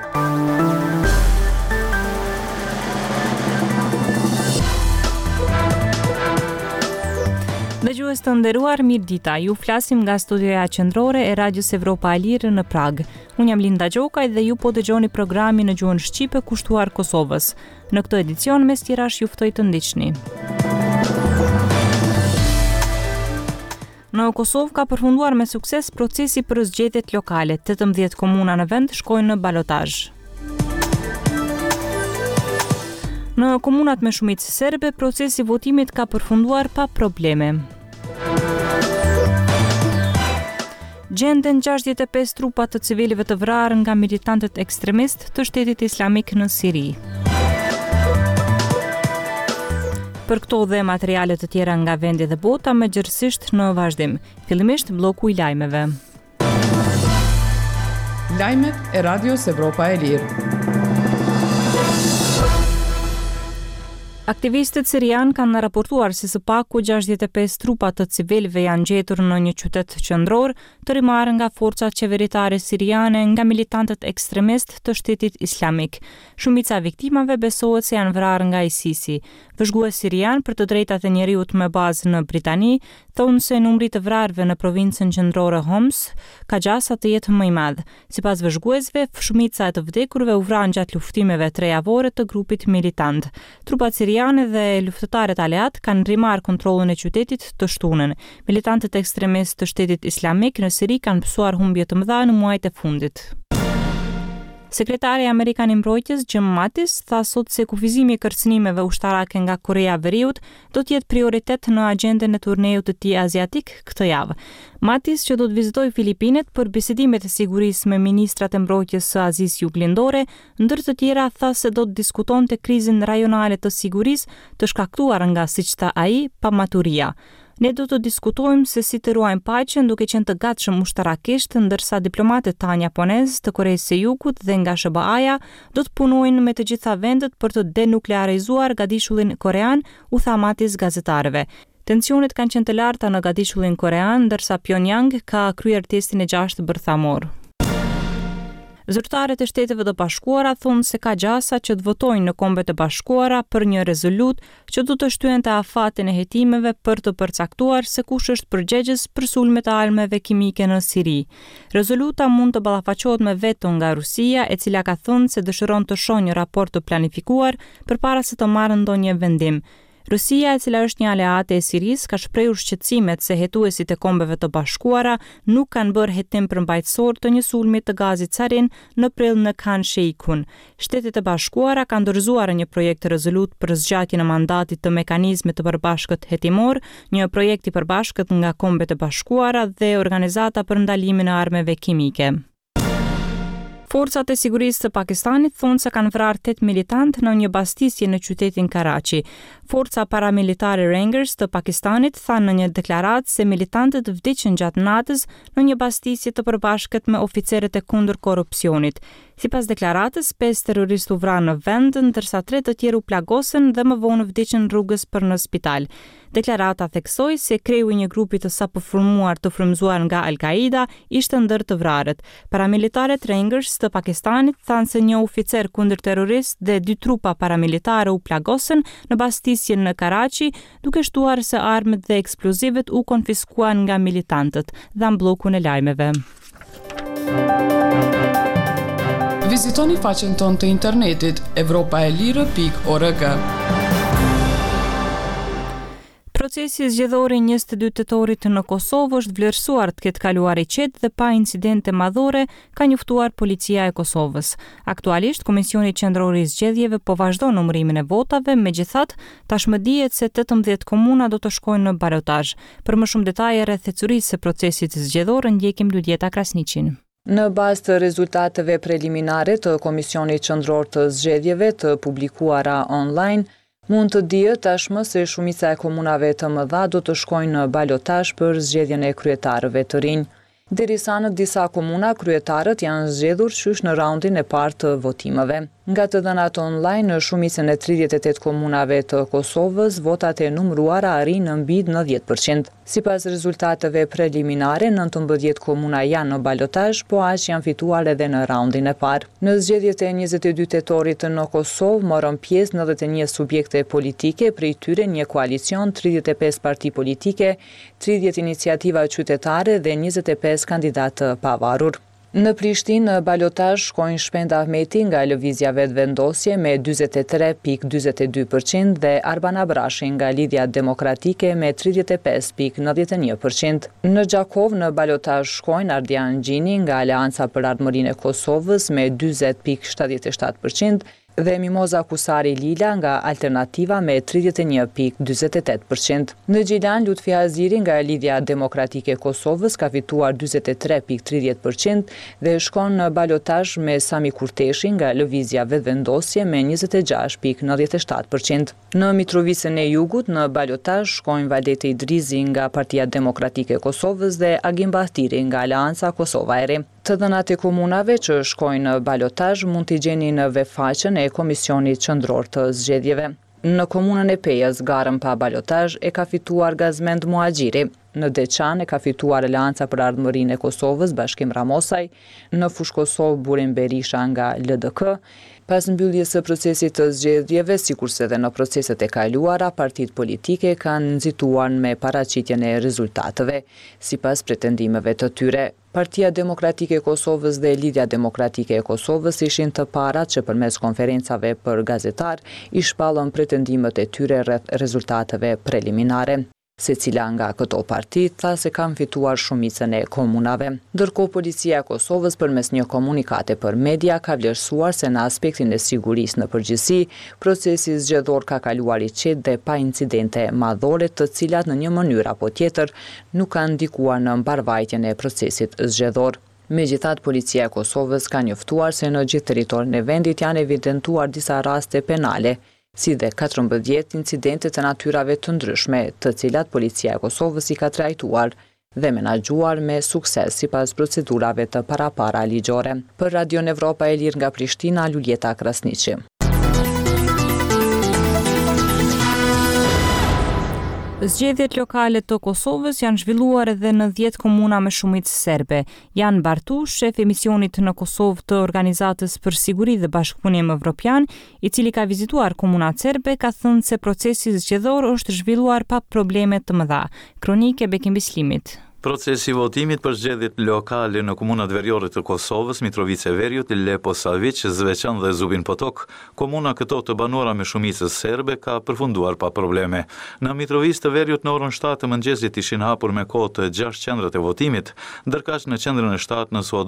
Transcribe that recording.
Dëgjues të nderuar, mirë dita. Ju flasim nga studioja qendrore e Radios Evropa e Lirë në Prag. Unë jam Linda Gjokaj dhe ju po dëgjoni programin në gjuhën shqipe kushtuar Kosovës. Në këtë edicion mes tjerash ju ftoj të ndiqni. Në Kosovë ka përfunduar me sukses procesi për zgjedhjet lokale. 18 komuna në vend shkojnë në balotazh. Në komunat me shumicë serbe, procesi votimit ka përfunduar pa probleme. Gjenden 65 trupa të civilëve të vrarë nga militantët ekstremist të Shtetit Islamik në Siri. Për këto dhe materiale të tjera nga vendi dhe bota, me gjërësisht në vazhdim. Fillimisht bloku i lajmeve. Lajmet e Radios Evropa e Lirë. Aktivistët sirian kanë raportuar se së paku 65 trupa të civilëve janë gjetur në një qytet qendror të rimarrë nga forcat qeveritare siriane nga militantët ekstremist të Shtetit Islamik. Shumica e viktimave besohet se janë vrarë nga ISIS-i. Vëzhgues sirian për të drejtat e njeriut me bazë në Britani thonë se numri të vrarëve në provincën qendrore Homs ka gjasa të jetë më i madh. Sipas vëzhguesve, shumica e të vdekurve u vranë gjatë luftimeve 3 javore të grupit militant. Trupat siriane dhe luftëtarët aleat kanë rimarrë kontrollin e qytetit të shtunën. Militantët ekstremistë të Shtetit Islamik në Siri kanë pësuar humbje të mëdha në muajt e fundit. Sekretari Amerikan i Mbrojtjes Jim Mattis tha sot se kufizimi i kërcënimeve ushtarake nga Korea e Veriut do të jetë prioritet në agjendën e turneut të tij aziatik këtë javë. Mattis, që do të vizitojë Filipinet për bisedimet e sigurisë me ministrat e mbrojtjes së Azisë Juglindore, ndër të tjera tha se do të diskutonte krizën rajonale të sigurisë të shkaktuar nga, siç tha ai, pamaturia. Ne do të diskutojmë se si të ruajmë paqen duke qenë të gatshëm ushtarakisht, ndërsa diplomatët tanë japonezë të Koreas së Jugut dhe nga SBA-ja do të punojnë me të gjitha vendet për të denuklearizuar gadishullin korean, u tha Mattis gazetarëve. Tensionet kanë qenë të larta në gadishullin korean, ndërsa Pyongyang ka kryer testin e 6 bërthamor. Zyrtarët e Shteteve të Bashkuara thonë se ka gjasa që të votojnë në Kombet e Bashkuara për një rezolut që do të shtyente afatin e hetimeve për të përcaktuar se kush është përgjegjës për sulmet e armëve kimike në Siri. Rezoluta mund të ballafaqohet me veto nga Rusia, e cila ka thënë se dëshiron të shohë një raport të planifikuar përpara se të marrë ndonjë vendim. Rusia, e cila është një aleate e Sirisë, ka shprehur shqetësimet se hetuesit e Kombeve të Bashkuara nuk kanë bërë hetim përmbajtësor të një sulmi të gazit sarin në prill në Khan Sheikhoun. Shtetet e Bashkuara kanë dorëzuar një projekt rezolut për zgjatjen e mandatit të mekanizmit të përbashkët hetimor, një projekt i përbashkët nga Kombet e Bashkuara dhe Organizata për ndalimin e armëve kimike. Forcat e sigurisë të Pakistanit thonë se kanë vrarë 8 militantë në një bastisje në qytetin Karachi. Forca paramilitare Rangers të Pakistanit thanë në një deklaratë se militantët vdiqën gjatë natës në një bastisje të përbashkët me oficerët e kundër korrupsionit. Sipas deklaratës, 5 terroristë u vranë në vend, ndërsa 3 të tjerë u plagosën dhe më vonë vdiqën rrugës për në spital. Deklarata theksoi se kreu i një grupi të sapoformuar të frymëzuar nga Al-Qaida ishte ndër të vrarët. Paramilitaret Rangers të Pakistanit thanë se një oficer kundërterrorist dhe 2 trupa paramilitare u plagosën në bastisjen në Karachi, duke shtuar se armët dhe eksplozivet u konfiskuan nga militantët, dha bllokun e lajmeve. Vizitoni faqen tonë të internetit evropaelire.org. Procesi zgjedhor i 22 tetorit në Kosovë është vlerësuar të ketë kaluar i qetë dhe pa incidente madhore, ka njoftuar policia e Kosovës. Aktualisht, Komisioni Qendror i Zgjedhjeve po vazhdon numërimin e votave, megjithatë, tashmë dihet se 18 komuna do të shkojnë në balotazh. Për më shumë detaje rreth thecurisë së procesit zgjedhor, ndjekim Ludieta Krasniqin. Në bazë të rezultateve preliminare të Komisionit Qendror të Zgjedhjeve të publikuara online, mund të dihet tashmë se shumica e komunave të mëdha do të shkojnë në balotazh për zgjedhjen e kryetarëve të rinj. Derisa në disa komuna, kryetarët janë zgjedhur qysh në raundin e parë të votimeve. Nga të dhënat online, në shumicën e 38 komunave të Kosovës, votat e numëruara arrin në mbi 90%. Sipas rezultateve preliminare, 19 komuna janë në balotazh, po aq janë fituar edhe në raundin e parë. Në zgjedhjet e 22 tetorit në Kosovë morën pjesë 91 subjekte politike, prej tyre një koalicion, 35 parti politike, 30 iniciativa qytetare dhe 25 kandidatë pavarur. Në Prishtinë, në balotazh shkojnë Shpend Ahmeti nga Lëvizja Vetëvendosje me 43.42% dhe Arban Abrashi nga Lidhja Demokratike me 35.91%. Në Gjakov, në balotazh shkojnë Ardian Gjini nga Aleanca për Ardhmërinë e Kosovës me 40.77% dhe Mimoza Kusari Lila nga Alternativa me 31.48%. Në Gjilan, Lutfi Aziri nga Lidhja Demokratike e Kosovës ka fituar 43.30% dhe shkon në balotazh me Sami Kurteshi nga Lëvizja Vetëvendosje me 26.97%. Në Mitrovicën e Jugut, në balotazh shkojnë Valete Idrizi nga Partia Demokratike e Kosovës dhe Agim Bahtiri nga Aleanca Kosova e Re. Të dhënat e komunave që shkojnë në balotazh mund t'i gjeni në webfaqen e Komisionit Qendror të Zgjedhjeve. Në komunën e Pejës, garën pa balotazh e ka fituar Gazmend Muhaxhiri. Në Deçan e ka fituar Aleanca për Ardhmërinë e Kosovës, Bashkim Ramosaj. Në Fushë Kosovë, Burim Berisha nga LDK. Pas mbylljes së procesit të zgjedhjeve, sikurse edhe në proceset e kaluara, partitë politike kanë nxituar me paraqitjen e rezultateve, sipas pretendimeve të tyre. Partia Demokratike e Kosovës dhe Lidhja Demokratike e Kosovës ishin të parat që përmes konferencave për gazetar i shpallën pretendimet e tyre rreth rezultateve preliminare. Secila nga këto parti tha se kanë fituar shumicën e komunave. Ndërkohë, policia e Kosovës përmes një komunikate për media ka vlerësuar se në aspektin e sigurisë në përgjithësi, procesi zgjedhor ka kaluar i qetë dhe pa incidente madhore, të cilat në një mënyrë apo tjetër nuk kanë ndikuar në mbarvajtjen e procesit zgjedhor. Megjithatë, policia e Kosovës ka njoftuar se në gjithë territorin e vendit janë evidentuar disa raste penale, si dhe 14 incidente të natyrave të ndryshme, të cilat policia e Kosovës i ka trajtuar dhe menaxhuar me sukses sipas procedurave të parapara ligjore. Për Radio Evropa e Lirë nga Prishtina, Luljeta Krasniqi. Zgjedhjet lokale të Kosovës janë zhvilluar edhe në 10 komuna me shumicë serbe. Jan Bartush, shef emisionit në Kosovë të Organizatës për Siguri dhe Bashkëpunim Evropian, i cili ka vizituar komunat serbe, ka thënë se procesi zgjedhor është zhvilluar pa probleme të mëdha. Kronike Bekim Bislimit. Procesi votimit për zgjedhjet lokale në komunat veriore të Kosovës, Mitrovica e Veriut, Lepo Savić, Zveçan dhe Zubin Potok, komuna këto të banuara me shumicë serbe, ka përfunduar pa probleme. Në Mitrovicë të Veriut në orën 7 të mëngjesit ishin hapur me kohë të 6 qendrat e votimit, ndërkaq në qendrën e 7 në